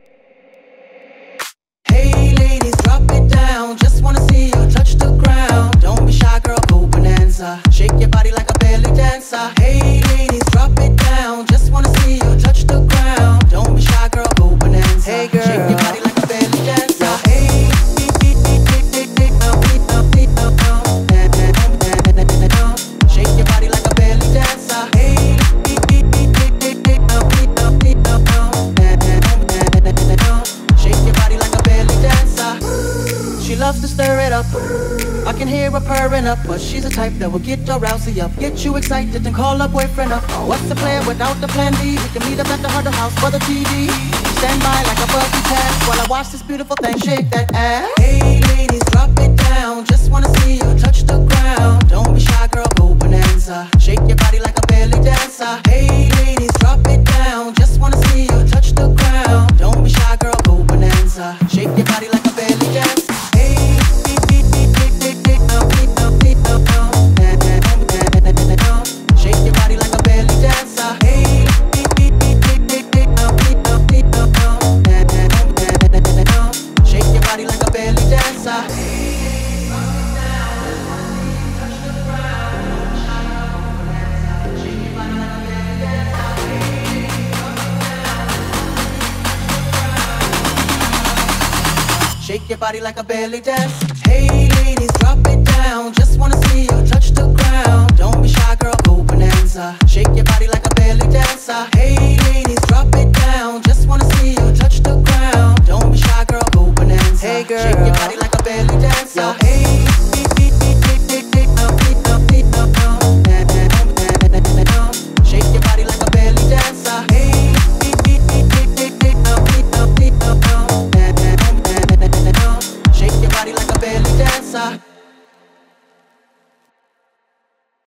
Hey ladies, drop it down. Just wanna see you touch the ground. Don't be shy, girl, go bonanza. Shake your body like a belly dancer. Hey ladies, drop it down. Just wanna see you touch the ground. Don't be shy, girl, go bonanza. Hey girl, shake your body like a belly dancer. Hey, shake your body like a belly dancer. Hey, shake your body like a belly dancer. She loves to stir it up. I can hear her purring up, but she's the type that will get your rousey up, get you excited and call her boyfriend up. What's the plan without the plan B? We can meet up at the Huddle House for the TV. Stand by like a buggy pass while I watch this beautiful thing shake that ass. Hey ladies, drop it down. Just wanna see you touch the ground. Don't be shy, girl, go bonanza. Shake your body like a belly dancer. Hey ladies, drop it down. Just wanna see you touch the ground. Don't be shy, girl, go bonanza. Shake your body like a belly dancer. Hey, shake your body like a belly dancer. Hey, shake your body like a belly dancer. Shake your body like a belly dance. Hey ladies, drop it down. Just wanna see you touch the ground. Don't be shy, girl, go bonanza. Shake your body like a belly dancer. Hey ladies, drop it down. Just wanna see you touch the ground. Don't be shy, girl, go bonanza. Hey girl, shake your body like a belly dancer. Hey, shake your body like a belly dancer. Hey, shake your body like a belly dancer.